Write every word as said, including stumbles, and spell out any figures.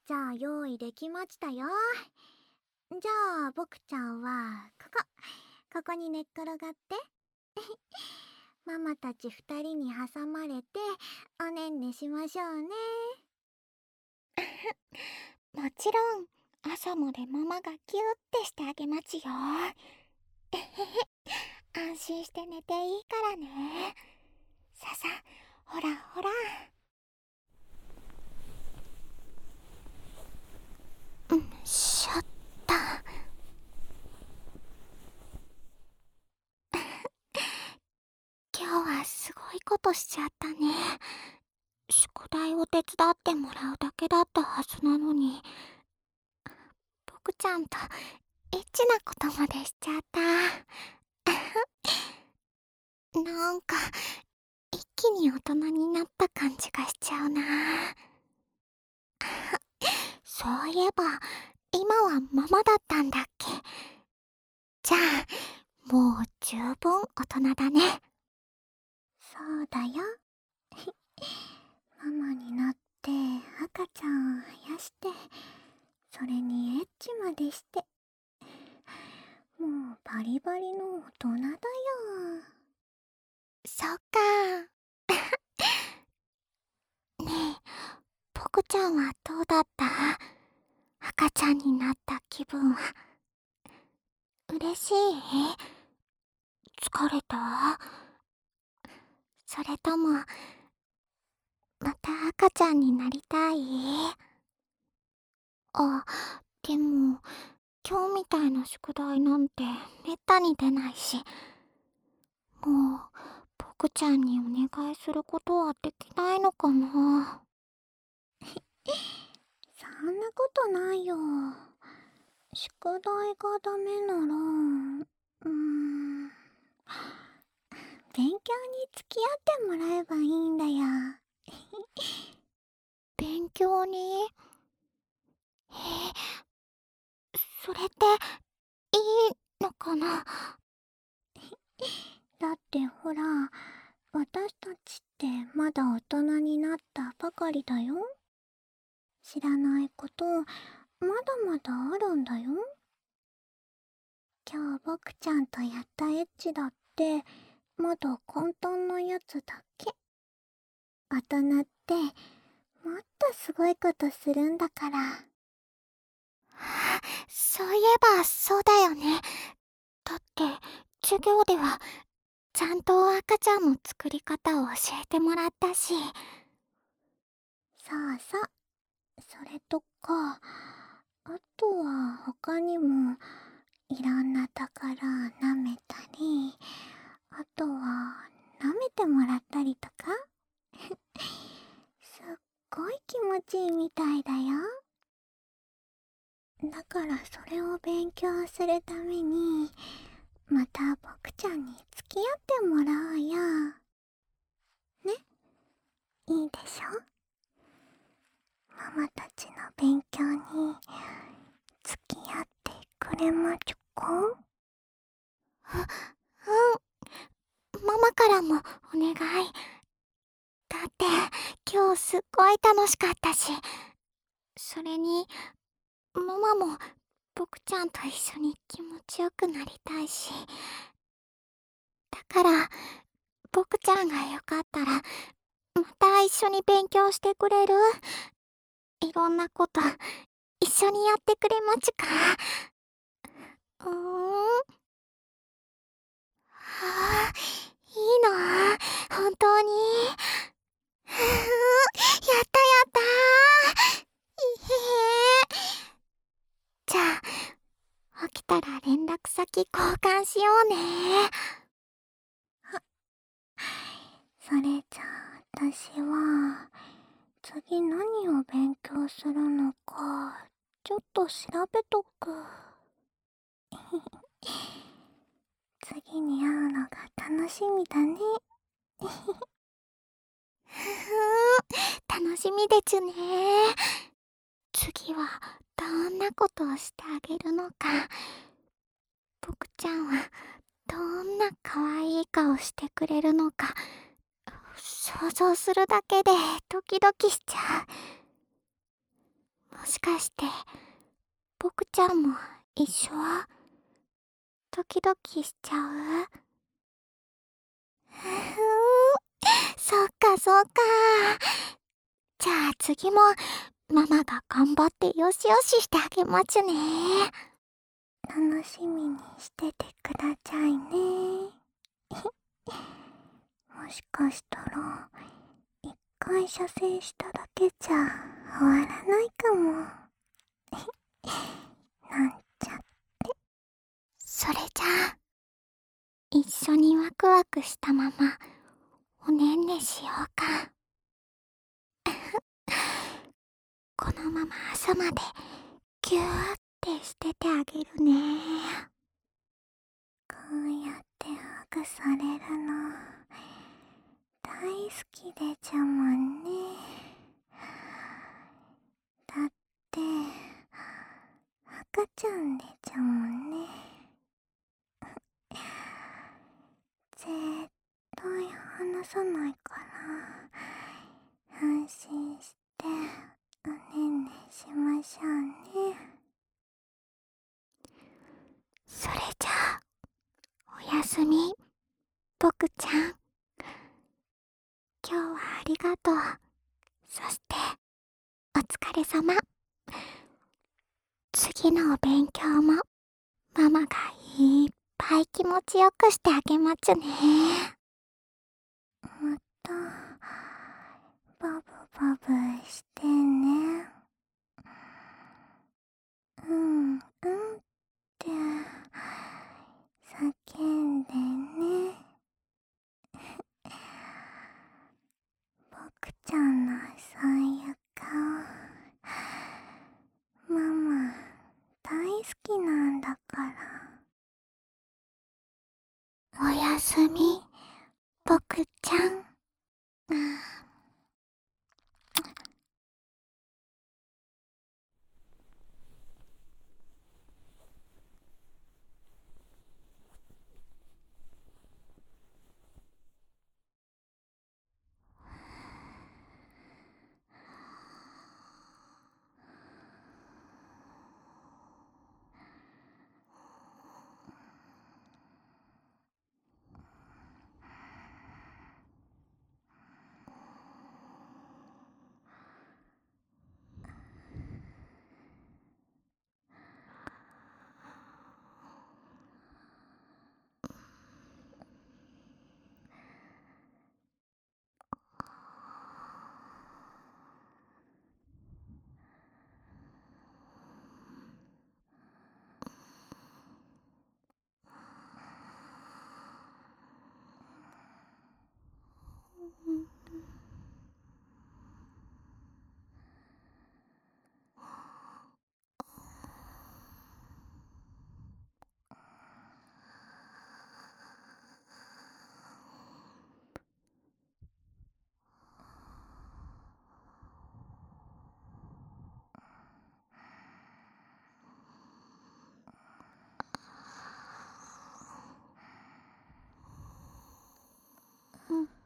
じゃあ用意できましたよ。じゃあ僕ちゃんはここここに寝っ転がって。ママたち二人に挟まれておねんねしましょうね。 もちろん朝までママがギュってしてあげますよ。えへへ、安心して寝ていいからね。ささ、ほらほら。うん、しょった。今日はすごいことしちゃったね。宿題を手伝ってもらうだけだったはずなのに、僕ちゃんとエッチなことまでしちゃった。なんか一気に大人になった感じがしちゃうな。そういえば今はママだったんだっけ。じゃあもう十分大人だね。 そうだよ。ママになって赤ちゃんを生やして、それにエッチまでして、もうバリバリの大人だよ。 そっか。ねえ、僕ちゃんはどうだった？赤ちゃんになった気分は。嬉しい？疲れた？それともまた赤ちゃんになりたい？あ、でも今日みたいな宿題なんてめったに出ないし、もう僕ちゃんにお願いすることはできないのかな。 そんなことないよ。宿題がダメなら、うーん、勉強に付き合ってもらえばいいんだよ。 勉強に？え、それっていいのかな。 だってほら、私たちってまだ大人になったばかりだよ。知らないことまだまだあるんだよ。今日僕ちゃんとやったエッチだってまだ簡単なやつだけ。大人ってもっとすごいことするんだから。 そういえばそうだよね。だって授業ではちゃんと赤ちゃんの作り方を教えてもらったし。 そうそう。それとか、あとは他にもいろんなところを舐めたり、あとは舐めてもらったりとか。すっごい気持ちいいみたいだよ。だからそれを勉強するために、また僕ちゃんに付き合ってもらおうよ。ね、いいでしょ？ママたちの勉強に付き合ってくれまちゅか？ う、うん。ママからもお願い。だって今日すっごい楽しかったし、それにママも僕ちゃんと一緒に気持ちよくなりたいし。だから僕ちゃんがよかったらまた一緒に勉強してくれる？いろんなこと一緒にやってくれまちゅか？うーん。はあ、いいの？本当に？ふふん、やったやったー。いへへ。じゃあ起きたら連絡先交換しようね。 それじゃあ私は次何を勉強するのかちょっと調べとく。次に会うのが楽しみだね。 ふふん、楽しみでちゅね。次はどんなことをしてあげるのか。僕ちゃんはどんな可愛い顔してくれるのか、想像するだけでドキドキしちゃう。もしかして、僕ちゃんも一緒？ドキドキしちゃう？ふふー、そっかそっか。じゃあ次も、ママが頑張ってよしよししてあげまちゅね。 楽しみにしててくださいね。もしかしたら、一回射精しただけじゃ終わらないかも。なんちゃって。 それじゃあ、一緒にワクワクしたまま、おねんねしようか。このまま朝まで、ぎゅーってしててあげるね。 こうやってハグされるの、大好きでちゃもんね。だって、赤ちゃんでちゃもんね。絶対離さないから安心しておねんねしましょうね。 それじゃあ、おやすみ、僕ちゃん。今日はありがとう。そして、お疲れ様。次のお勉強も、ママがいっぱい気持ちよくしてあげまちゅね。 また、バブバブしてね。うんうんって叫んでね。僕ちゃんのそういう顔、ママ大好きなんだから。 おやすみ、僕ちゃん。うん。